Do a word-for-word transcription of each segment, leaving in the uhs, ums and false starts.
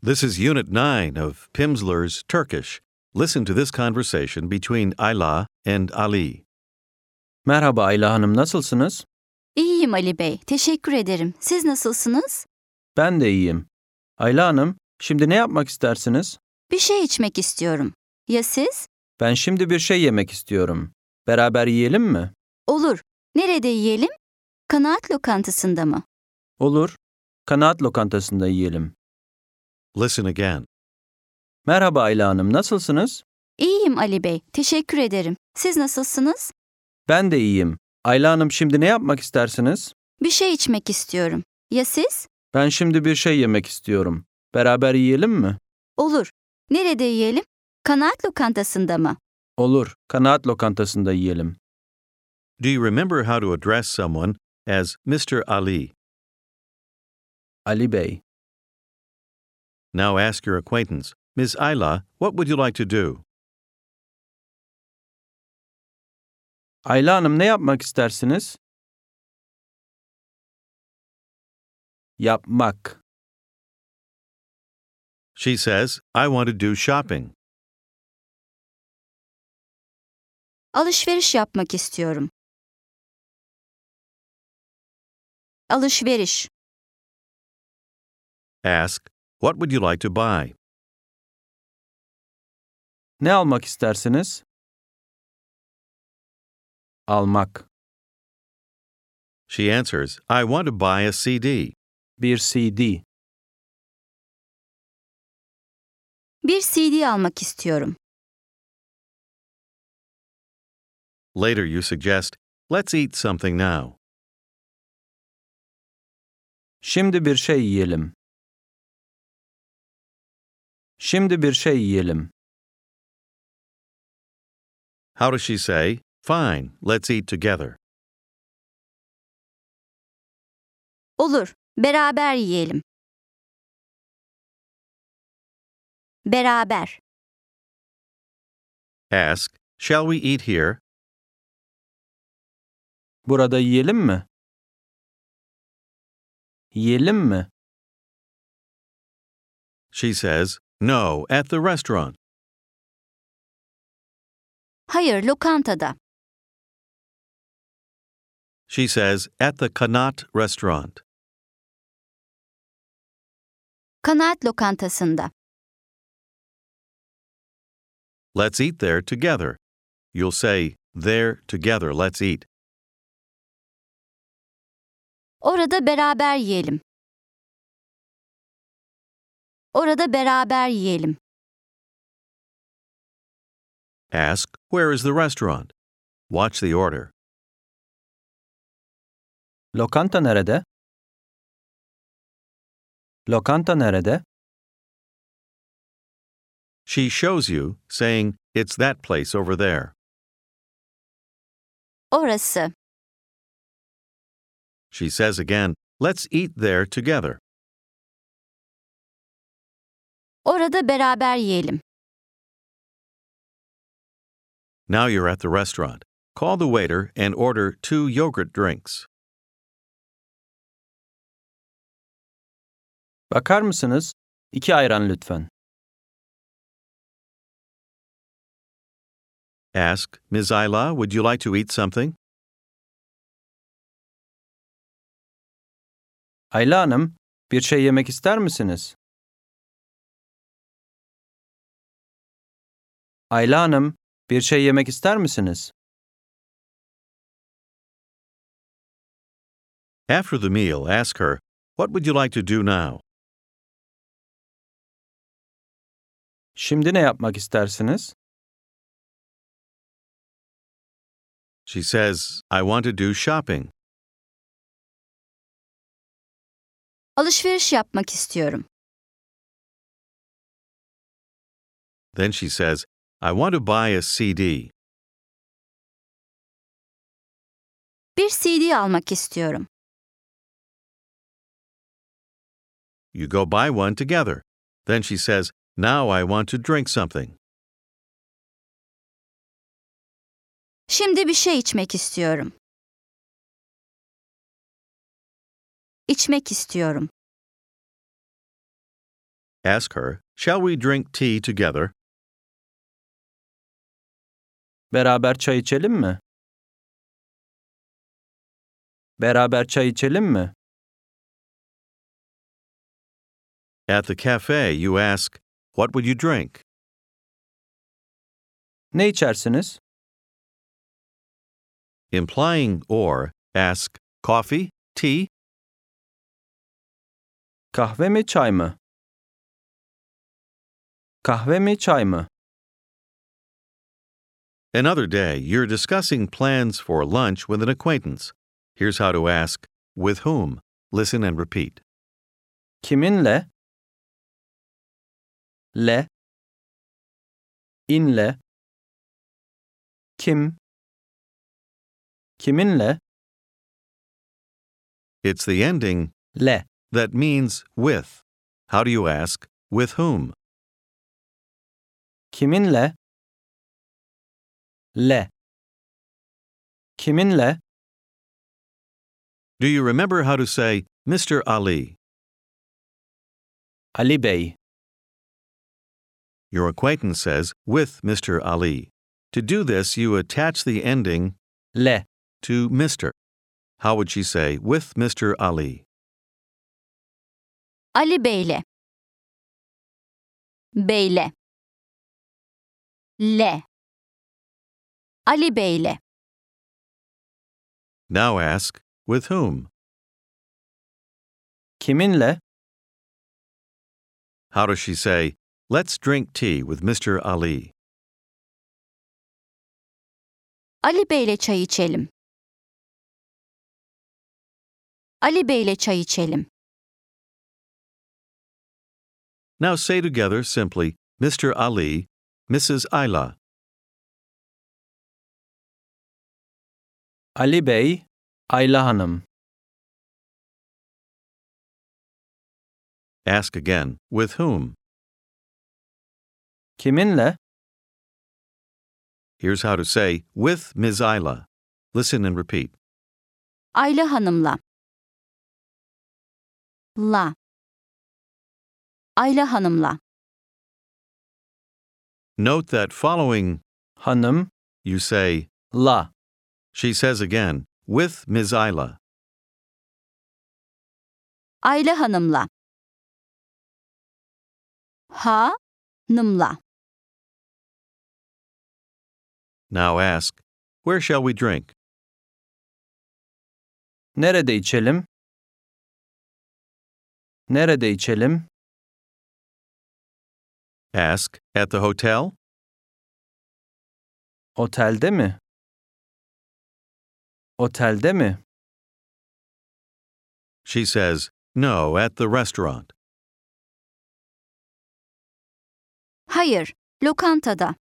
This is Unit nine of Pimsleur's Turkish. Listen to this conversation between Ayla and Ali. Merhaba Ayla Hanım, nasılsınız? İyiyim Ali Bey, teşekkür ederim. Siz nasılsınız? Ben de iyiyim. Ayla Hanım, şimdi ne yapmak istersiniz? Bir şey içmek istiyorum. Ya siz? Ben şimdi bir şey yemek istiyorum. Beraber yiyelim mi? Olur. Nerede yiyelim? Kanaat lokantasında mı? Olur. Kanaat lokantasında yiyelim. Listen again. Merhaba Ayla Hanım, nasılsınız? İyiyim Ali Bey, teşekkür ederim. Siz nasılsınız? Ben de iyiyim. Ayla Hanım, şimdi ne yapmak istersiniz? Bir şey içmek istiyorum. Ya siz? Ben şimdi bir şey yemek istiyorum. Beraber yiyelim mi? Olur. Nerede yiyelim? Kanaat lokantasında mı? Olur. Kanaat lokantasında yiyelim. Do you remember how to address someone as Mister Ali? Ali Bey. Now ask your acquaintance, Miss Ayla, what would you like to do? Ayla Hanım, ne yapmak istersiniz? Yapmak. She says, I want to do shopping. Alışveriş yapmak istiyorum. Alışveriş. Ask, what would you like to buy? Ne almak istersiniz? Almak. She answers, I want to buy a C D. Bir C D. Bir C D almak istiyorum. Later you suggest, let's eat something now. Şimdi bir şey yiyelim. Şimdi bir şey yiyelim. How does she say, fine, let's eat together? Olur, beraber yiyelim. Beraber. Ask, shall we eat here? Burada yiyelim mi? Yiyelim mi? She says, no, at the restaurant. Hayır, lokantada. She says, at the Kanat restaurant. Kanaat lokantasında. Let's eat there together. You'll say, there together, let's eat. Orada beraber yiyelim. Orada beraber yiyelim. Ask, where is the restaurant? Watch the order. Lokanta nerede? Lokanta nerede? She shows you, saying, it's that place over there. Orası. She says again, let's eat there together. Orada beraber yiyelim. Now you're at the restaurant. Call the waiter and order two yogurt drinks. Bakar mısınız? İki ayran lütfen. Ask, Miss Ayla, would you like to eat something? Ayla Hanım, bir şey yemek ister misiniz? Ayla Hanım, bir şey yemek ister misiniz? After the meal, ask her, what would you like to do now? Şimdi ne yapmak istersiniz? She says, I want to do shopping. Alışveriş yapmak istiyorum. Then she says, I want to buy a C D. Bir C D almak istiyorum. You go buy one together. Then she says, now I want to drink something. Şimdi bir şey içmek istiyorum. İçmek istiyorum. Ask her, shall we drink tea together? Beraber çay içelim mi? Beraber çay içelim mi? At the cafe, you ask, what would you drink? Ne içersiniz? Implying or, ask, coffee, tea? Kahve mi çay mı? Kahve mi çay mı? Another day, you're discussing plans for lunch with an acquaintance. Here's how to ask, with whom? Listen and repeat. Kiminle? Le. İnle. Kim? Kiminle? It's the ending Le. that means with. How do you ask, with whom? Kiminle? Le. Kiminle? Do you remember how to say, Mister Ali? Ali Bey. Your acquaintance says, with Mister Ali. To do this, you attach the ending Le. to Mister How would she say, with Mister Ali? Ali Bey'le. Bey'le. Le. Ali Bey'le. Now ask, with whom? Kiminle? How does she say, let's drink tea with Mister Ali? Ali Bey'le çay içelim. Ali Bey'le çay içelim. Now say together simply, Mister Ali, Missus Ayla. Ali Bey, Ayla Hanım. Ask again, with whom? Kiminle? Here's how to say, with Miz Ayla. Listen and repeat. Ayla Hanım'la. La. Ayla Hanım'la. Note that following Hanım, you say, la. she says again, with Miz Ayla. Ayla Hanım'la. Ha. Nımla. Now ask, where shall we drink? Nerede içelim? Nerede içelim? Ask, at the hotel? Otelde mi? Otelde mi? She says, no, at the restaurant. Hayır, lokantada.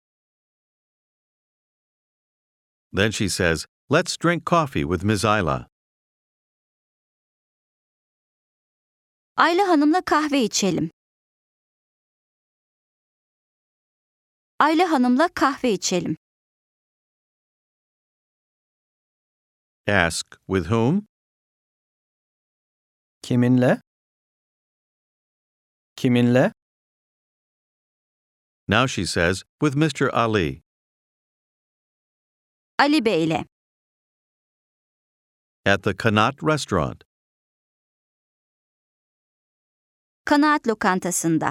Then she says, let's drink coffee with Miz Ayla. Ayla Hanım'la kahve içelim. Ayla Hanım'la kahve içelim. Ask, with whom? Kiminle? Kiminle? Now she says, with Mister Ali. Ali Bey'le. At the Kanat restaurant. Kanaat lokantasında.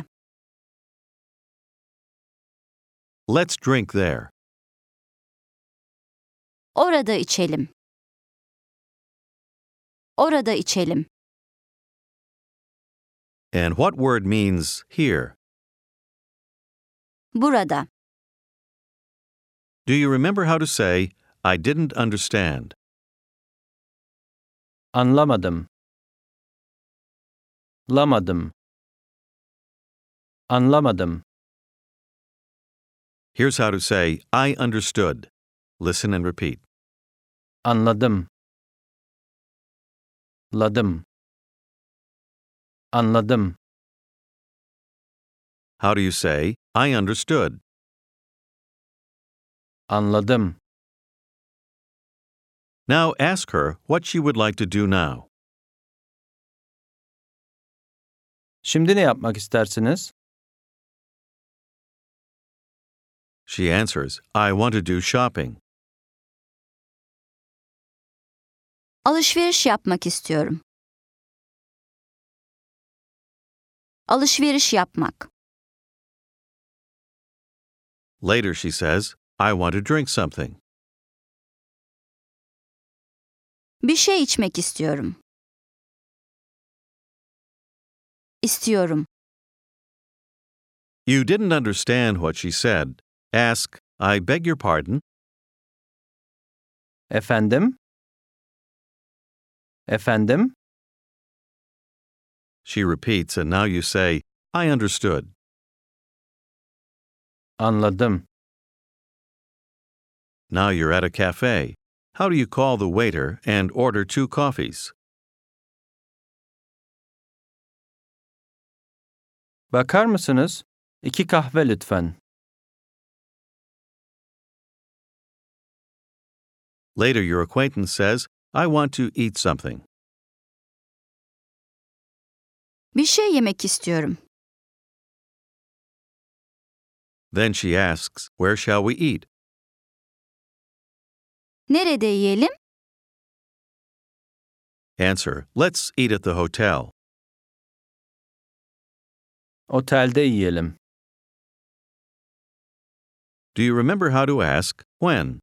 Let's drink there. Orada içelim. Orada içelim. And what word means here? Burada. Do you remember how to say, I didn't understand? Anlamadım. Lamadım. Anlamadım. Here's how to say, I understood. Listen and repeat. Anladım. Ladım. Anladım. How do you say, I understood? Anladım. Now ask her what she would like to do now. Şimdi ne yapmak istersiniz? She answers, I want to do shopping. Alışveriş yapmak istiyorum. Alışveriş yapmak. Later, she says, I want to drink something. Bir şey içmek istiyorum. İstiyorum. You didn't understand what she said. Ask, I beg your pardon? Efendim? Efendim? She repeats, and now you say, I understood. Anladım. Now you're at a cafe. How do you call the waiter and order two coffees? Bakar mısınız? İki kahve lütfen. Later, your acquaintance says, I want to eat something. Bir şey yemek istiyorum. Then she asks, where shall we eat? Nerede yiyelim? Answer, let's eat at the hotel. Otelde yiyelim. Do you remember how to ask, when?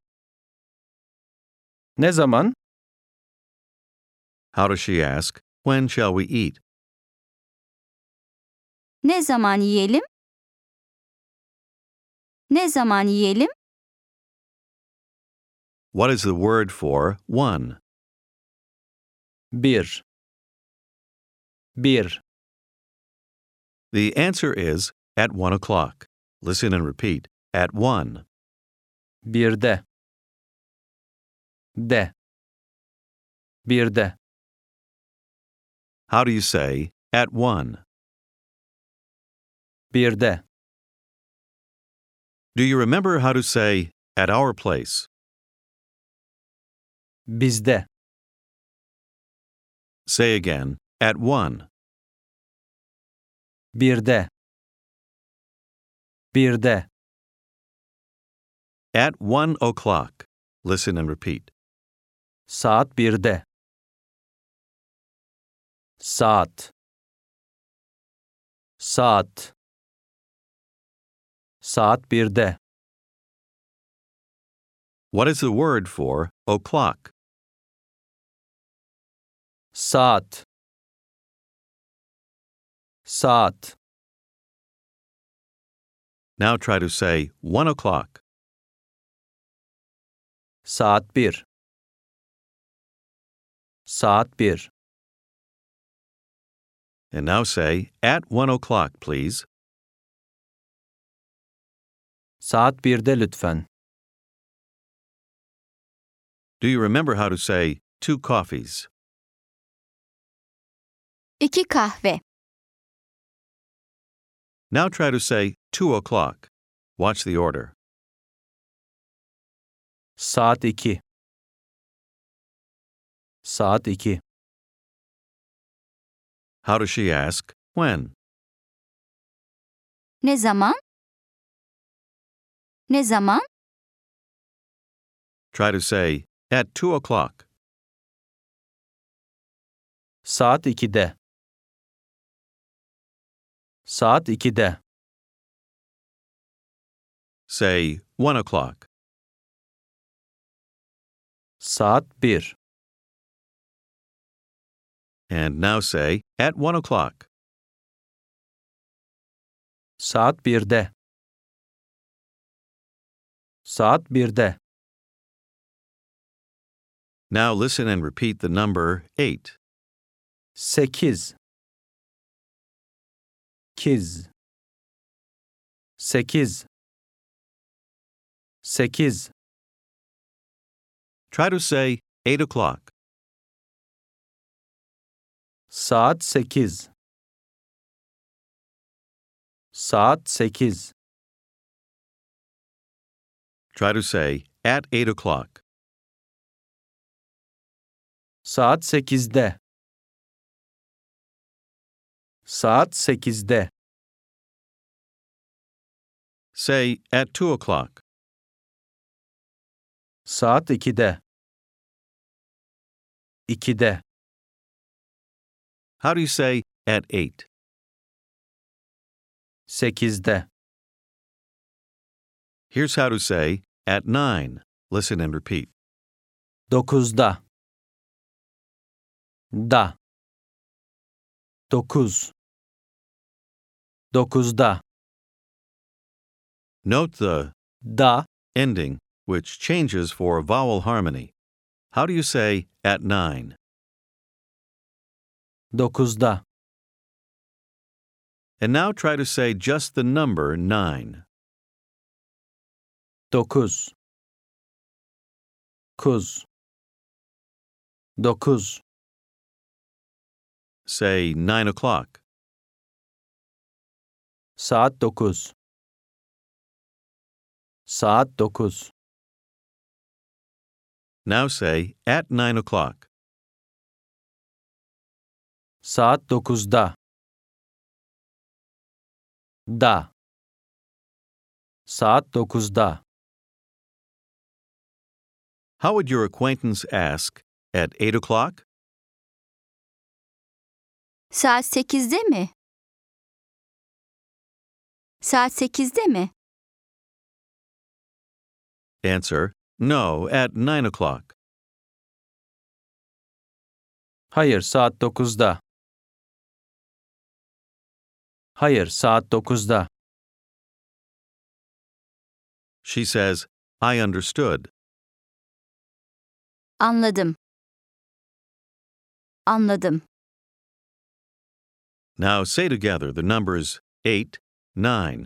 Ne zaman? How does she ask, when shall we eat? Ne zaman yiyelim? Ne zaman yiyelim? What is the word for one? Bir. Bir. The answer is at one o'clock. Listen and repeat. At one. Birde. De. Birde. How do you say at one? Birde. Do you remember how to say at our place? Bizde. Say again, at one. Birde. Birde. At one o'clock. Listen and repeat. Saat birde. Saat. Saat. Saat birde. What is the word for o'clock? Saat. Saat. Now try to say one o'clock. Saat bir. Saat bir. And now say at one o'clock, please. Saat birde lütfen. Do you remember how to say two coffees? İki kahve. Now try to say two o'clock. Watch the order. Saat iki. Saat iki. How does she ask? When? Ne zaman? Ne zaman? Try to say at two o'clock. Saat ikide. Saat ikide. Say one o'clock. Saat bir. And now say at one o'clock. Saat birde. Saat birde. Now listen and repeat the number eight. Sekiz. Kiz. Sekiz. Sekiz. Try to say eight o'clock. Saat sekiz. Saat sekiz. Try to say at eight o'clock. Saat sekizde. Saat sekizde. Say at two o'clock. Saat ikide. İkide. How do you say at eight? Sekizde. Here's how to say at nine. Listen and repeat. Dokuzda. Da. Dokuz. Dokuzda. Note the Da. ending, which changes for vowel harmony. How do you say at nine? Dokuzda. And now try to say just the number nine. Dokuz. Kuz. Dokuz. Say nine o'clock. Saat dokuz. Saat dokuz. Now say at nine o'clock. Saat dokuzda. Da. Saat dokuzda. How would your acquaintance ask at eight o'clock? Saat sekizde mi? Saat sekizde mi? Answer, no, at nine o'clock. Hayır, saat dokuzda. Hayır, saat dokuzda. She says, I understood. Anladım. Anladım. Now say together the numbers eight, nine.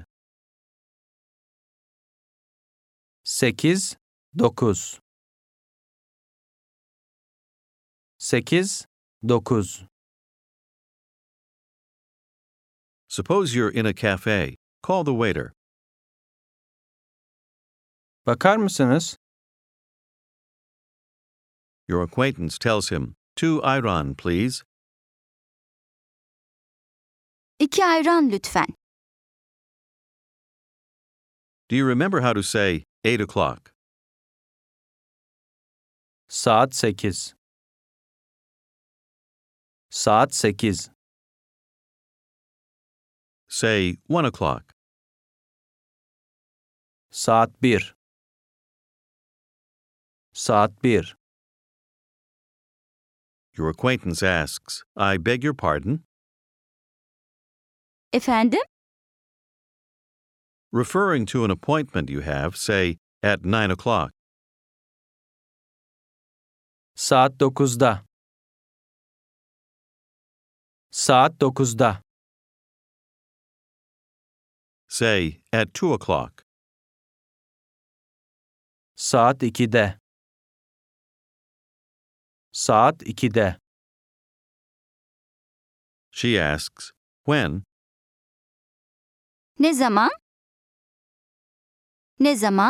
Sekiz, dokuz. Sekiz, dokuz. Suppose you're in a cafe. Call the waiter. Bakar mısınız? Your acquaintance tells him, two ayran, please. İki ayran lütfen. Do you remember how to say eight o'clock? Saat sekiz. Saat sekiz. Say one o'clock. Saat bir. Saat bir. Your acquaintance asks, I beg your pardon? Efendim? Referring to an appointment you have, say at nine o'clock. Saat dokuzda. Saat dokuzda. Say at two o'clock. Saat ikide. Saat ikide. She asks, when? Ne zaman? Ne zaman?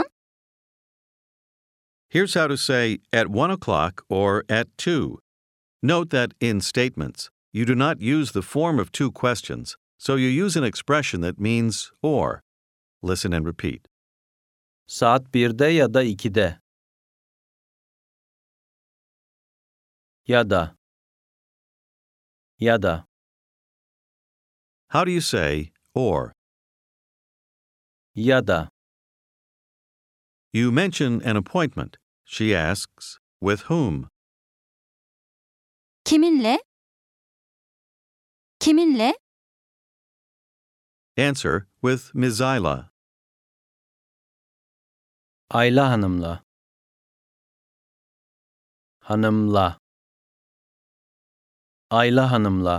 Here's how to say at one o'clock or at two. Note that in statements, you do not use the form of two questions, so you use an expression that means or. Listen and repeat. Saat birde ya da ikide. Ya da. Ya da. How do you say or? Ya da. You mention an appointment. She asks, with whom? Kiminle? Kiminle? Answer, with Miz Ayla. Ayla Hanım'la. Hanımla. Ayla Hanım'la.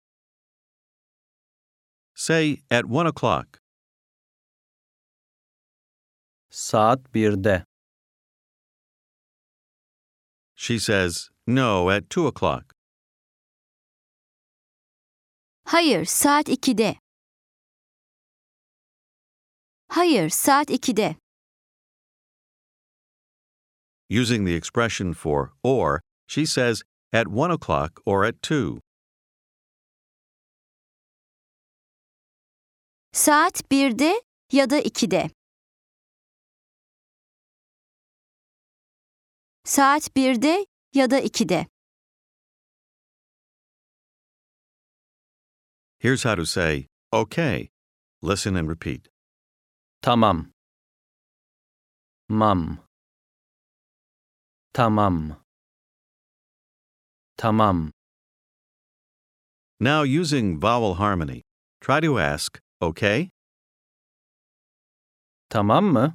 Say at one o'clock. Saat birde. She says, no, at two o'clock. Hayır, saat ikide. Hayır, saat ikide. Using the expression for or, she says at one o'clock or at two. Saat birde ya da ikide. Saat birde ya da ikide. Here's how to say, okay. Listen and repeat. Tamam. Mam. Tamam. Tamam. Now, using vowel harmony, try to ask, okay? Tamam mı?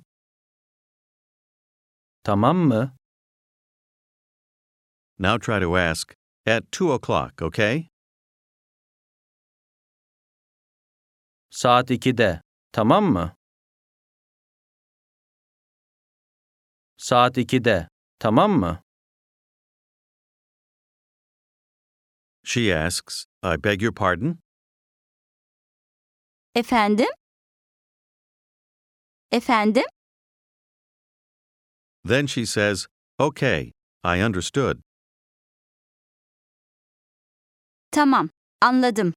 Tamam mı? Now try to ask, at two o'clock, okay? Saat ikide. Tamam mı? Saat ikide. Tamam mı? She asks, I beg your pardon? Efendim? Efendim? Then she says, okay, I understood. Tamam, anladım.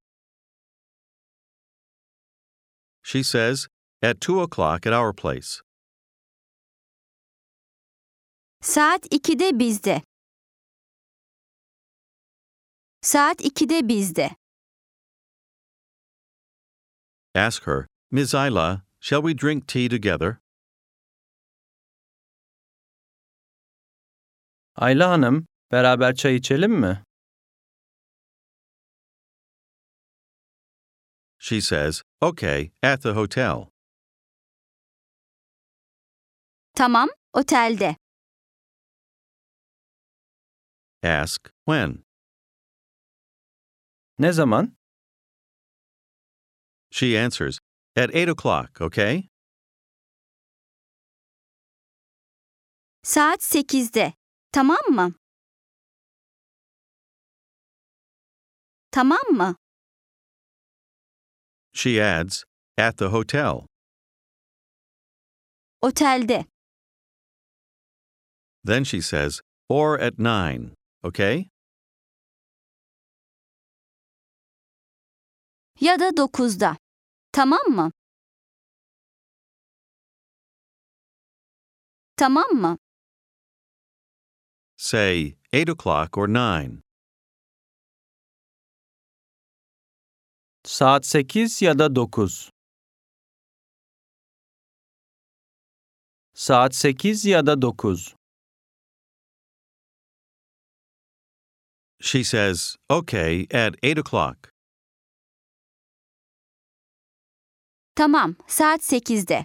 She says, at two o'clock at our place. Saat ikide bizde. Saat ikide bizde. Ask her, Miss Ayla, shall we drink tea together? Ayla Hanım, beraber çay içelim mi? She says, okay, at the hotel. Tamam, otelde. Ask, when? Ne zaman? She answers, at eight o'clock, okay? Saat sekizde. Tamam mı? Tamam mı? She adds, at the hotel. Otelde. Then she says, or at nine, okay? Ya da dokuzda. Tamam mı? Tamam mı? Say, eight o'clock or nine. Saat sekiz ya da dokuz. Saat sekiz ya da dokuz. She says, okay, at eight o'clock. Tamam, saat sekizde.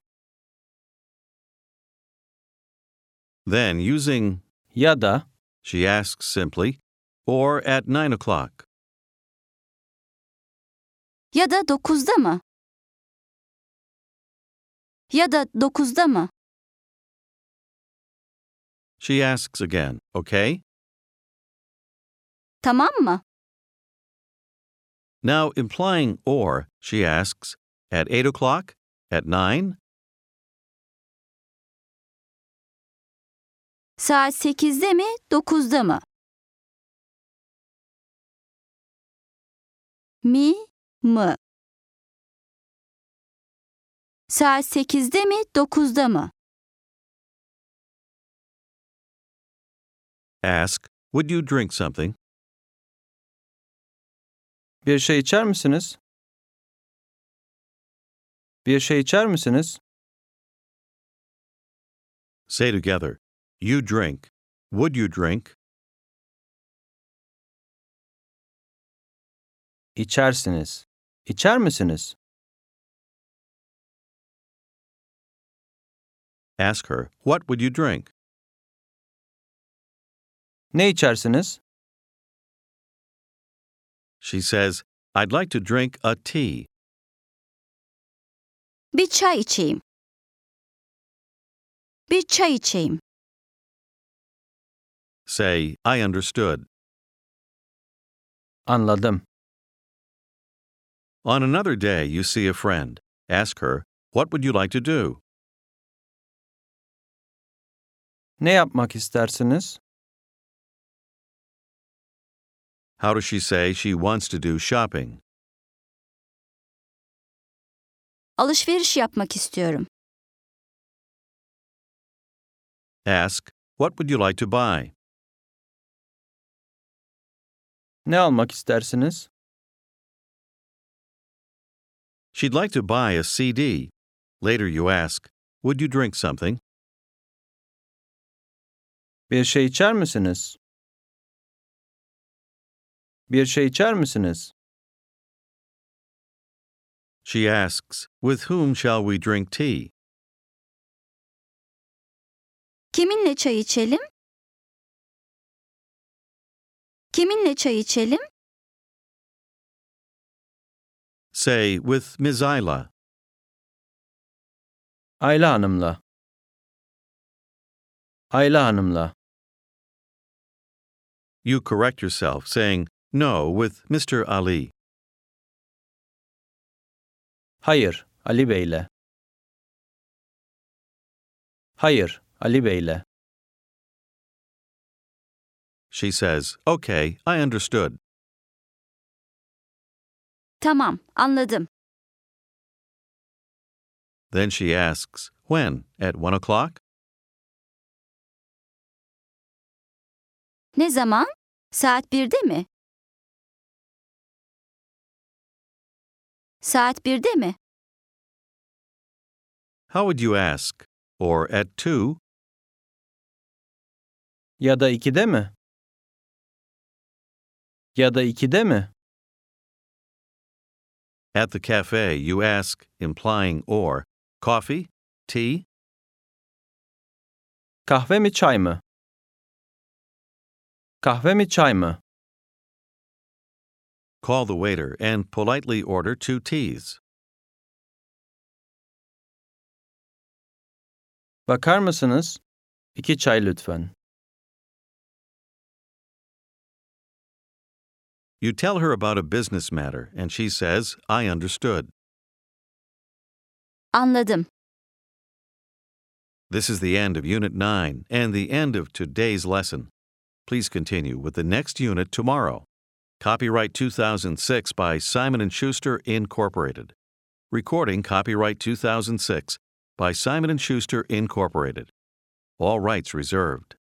Then, using Ya da she asks simply, or at nine o'clock. Ya da dokuzda mı? Ya da dokuzda mı? She asks again, okay? Tamam mı? Now, implying or, she asks, at eight o'clock? At nine? Saat sekizde mi, dokuzda mı? Mi, mı? Saat sekizde mi, dokuzda mı? Ask, would you drink something? bir şey içer misiniz? Bir şey içer misiniz? Say together, you drink. Would you drink? İçersiniz. İçer misiniz? Ask her, what would you drink? Ne içersiniz? She says, I'd like to drink a tea. Bir çay içeyim. Bir çay içeyim. Say, I understood. Anladım. On another day, you see a friend. Ask her, what would you like to do? Ne yapmak istersiniz? How does she say she wants to do shopping? Alışveriş yapmak istiyorum. Ask, what would you like to buy? Ne almak istersiniz? She'd like to buy a C D. Later you ask, would you drink something? Bir şey içer misiniz? Bir şey içer misiniz? She asks, with whom shall we drink tea? Kiminle çay içelim? Kiminle çay içelim? Say, with Miz Ayla. Ayla Hanım'la. Ayla Hanım'la. You correct yourself, saying, no, with Mister Ali. Hayır, Ali Bey'le. Hayır, Ali Bey'le. She says, okay, I understood. Tamam, anladım. Then she asks, when? At one o'clock? Ne zaman? Saat birde mi? Saat birde mi? How would you ask? Or at two? Ya da ikide mi? Ya da ikide mi? At the cafe, you ask, implying or, coffee? Tea? Kahve mi çay mı? Kahve mi çay mı? Call the waiter and politely order two teas. Bakar mısınız? İki çay lütfen. You tell her about a business matter, and she says, I understood. Anladım. This is the end of Unit nine and the end of today's lesson. Please continue with the next unit tomorrow. Copyright two thousand six by Simon and Schuster, Incorporated. Recording copyright two thousand six by Simon and Schuster, Incorporated. All rights reserved.